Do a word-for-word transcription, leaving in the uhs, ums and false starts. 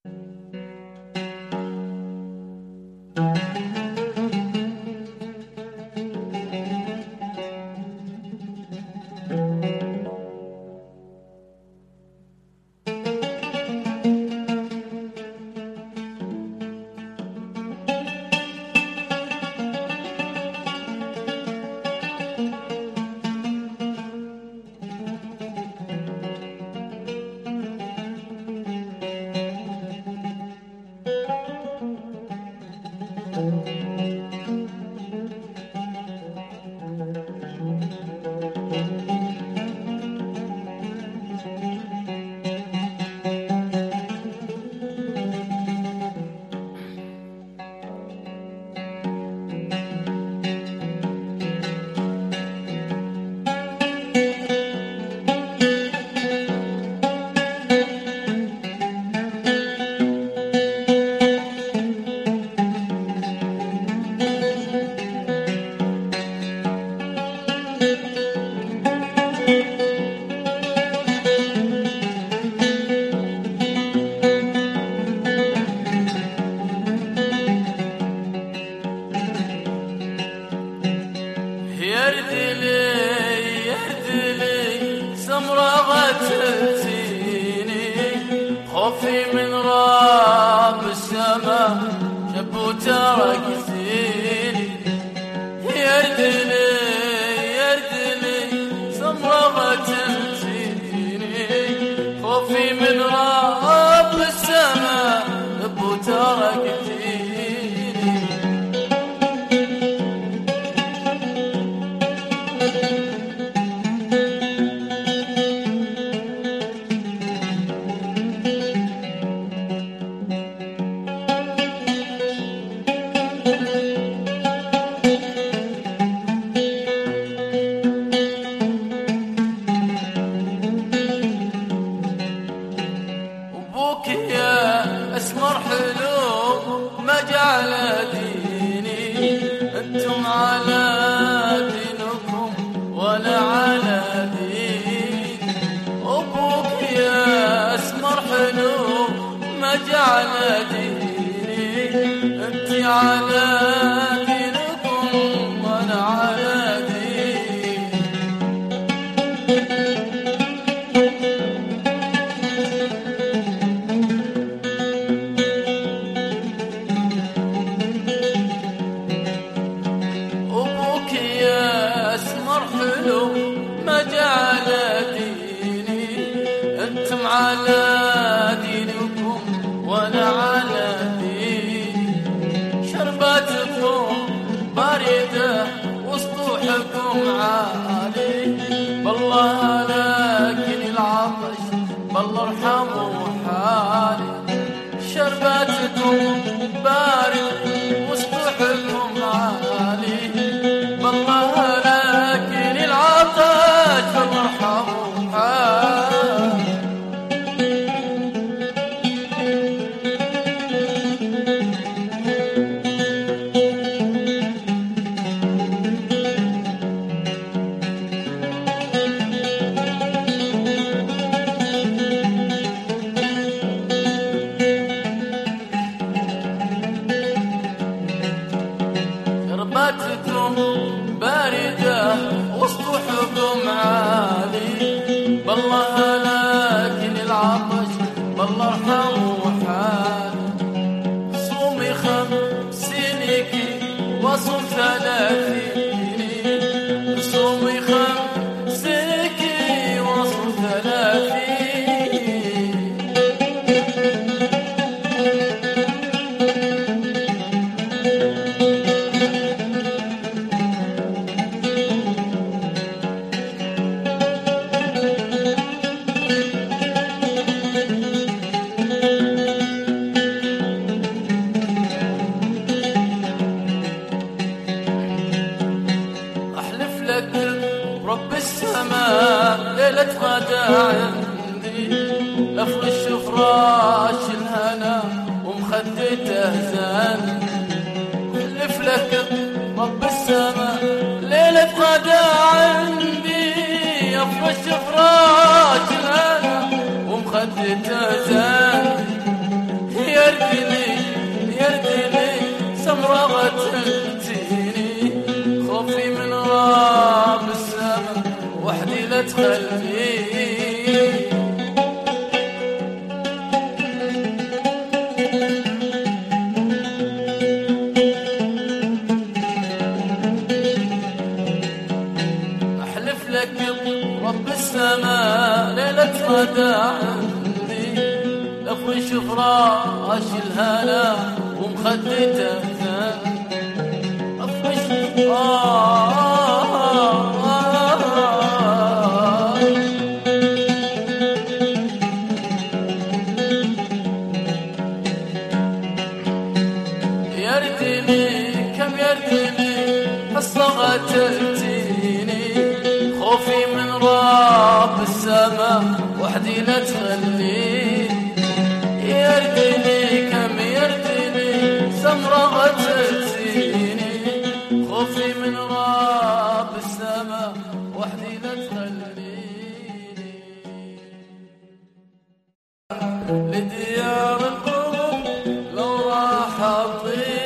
خوفي من رب السماء شب وترك سيني يردني يردني سمرغة تنسيني خوفي من رب السماء شب وترك سيني اسمر حلو ما جعل ديني انتم على دينكم ولا على ديني ابوك يا اسمر حلو ما جعل ديني انت على دينكم وانا على ديني ما جعل ديني انتم على دينكم وانا على ديني شرباتكم باردة وسطوحكم عالي بالله لكن العطش بالله ارحموا حالي شرباتكم باردة وسطوحكم عالي بالله شرباتكم باردة وسطوحكم عالي بالله لكن العطش بالله ارحموا حالي صومي خمسينك وصوم ثلاثيني صومي خمسينك وصوم ثلاثيني رب السماء ليلة غدا عندي لفرش فراش الهنا ومخدته زان حلف لك رب السماء ليلة غدا عندي افرش فراش الهنا ومخدته زان لا تخليني احلف لك رب السماء ليلة غدا عندي افرش فراش الهنا ومخدته افرش آه يردني كم يردني الصغى تأتيني خوفي من رب السماء وحدي لا تخليني يردني كم يردني سمرة تأتيني خوفي من رب السماء وحدي لا تخليني لديار القلوب لو راح أطير